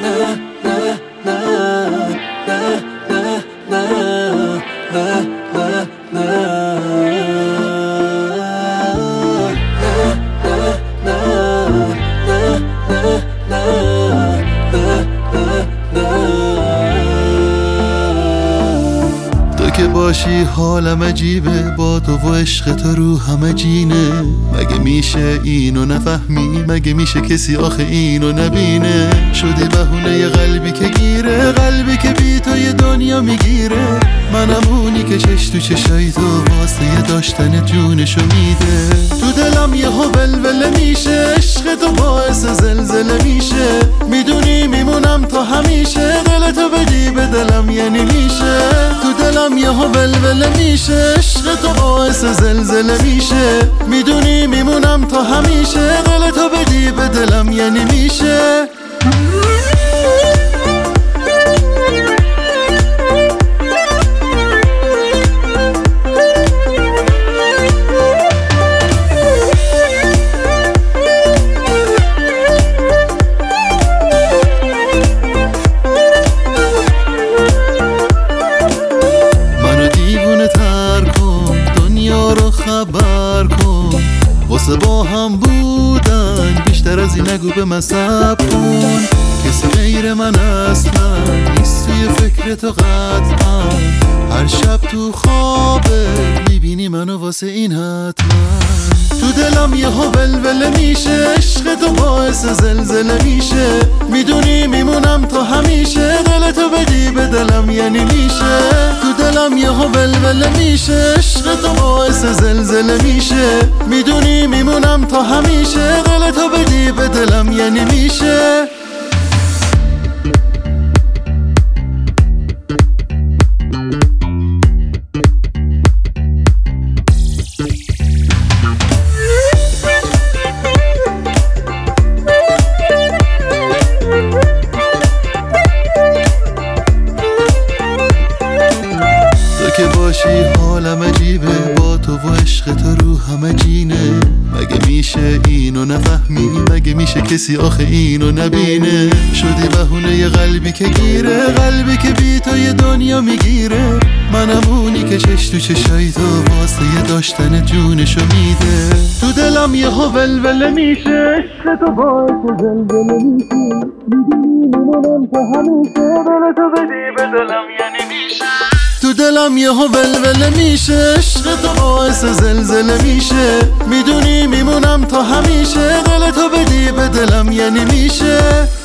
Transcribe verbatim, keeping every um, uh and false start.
که باشی حالم عجیبه، با تو و عشق تو رو همه جینه. مگه میشه اینو نفهمی؟ مگه میشه کسی آخه اینو نبینه؟ شدی بهونه ی قلبی که گیره، قلبی که بی تو یه دنیا میگیره. منم اونی که چش تو چشای تو واسه داشتن جونشو میده. تو دلم یه ها ولوله میشه، عشق تو باعث زلزله میشه. میدونی میمونم تا همیشه، دلتو بدی به دلم یعنی میشه. تو دلم یه ها ولوله میشه، عشق تو باعث زلزله میشه. میدونی میمونم تا همیشه، دلتو بدی به دلم یعنی میشه. خبر کن واسه با هم بودن، بیشتر از این نگو به من صبر کن. کسی غیر من اصلا نیست توی فکر تو قطعا. هر شب تو خوابه میبینی منو واسه این حتما. تو دلم یه ها ولوله میشه، عشق تو باعث زلزله میشه. میدونی میمونم تا همیشه، دلتو بدی به دلم یعنی میشه. تو دلم یه ها ولوله میشه، عشق تو باعث زلزله میشه. میدونی میمونم تا همیشه، دلتو بدی به دلم یعنی میشه. که باشی حالم عجیبه، با تو و عشق تو رو همه جینه. مگه میشه اینو نفهمی؟ مگه میشه کسی آخه اینو نبینه؟ شدی بهونه ی قلبی که گیره، قلبی که بی تو یه دنیا میگیره. منم اونی که چش تو چشای تو واسه داشتن جونشو میده. تو دلم یه ها ولوله میشه، عشق تو باعث زلزله میشه. میدونی میمونم تا همیشه، دلتو بدی به دلم یعنی میشه. تو دلم یه ها ولوله میشه، عشق تو باعث زلزله میشه. میدونی میمونم تا همیشه، دلتو بدی به دلم یعنی میشه.